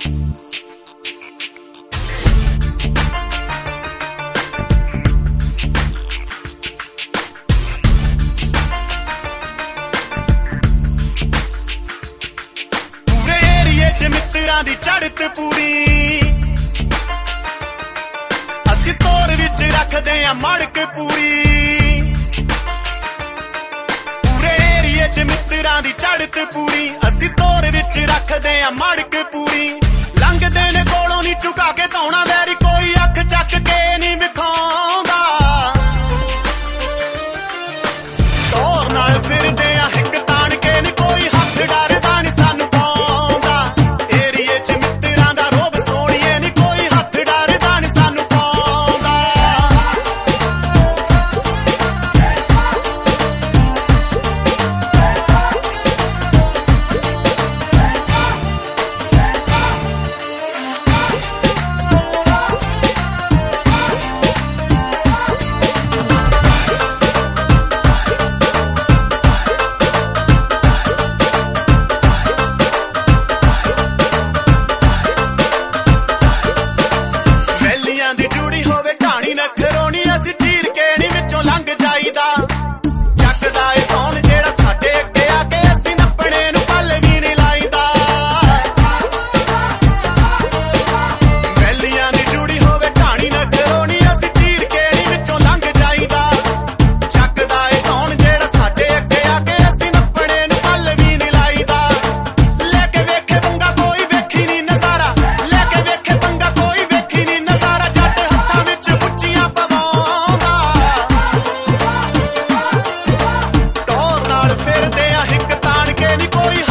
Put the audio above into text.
मित्रां दी चढ़त पूरी असीं तौर विच रखदे आ मड़क पूरी पूरे एरिए च मित्रां दी चढ़त पूरी असीं तौर विच रखदे आ मड़क पूरी लंघदे ने कोलों नी झुका के धौणा वैरी कोई अख चक के नी विखाउंदा तौर नाल फिरदे आ हिक ताण के नी कोई हथ डरदा नी सानू फिरदे आ हिक ताण के नी कोई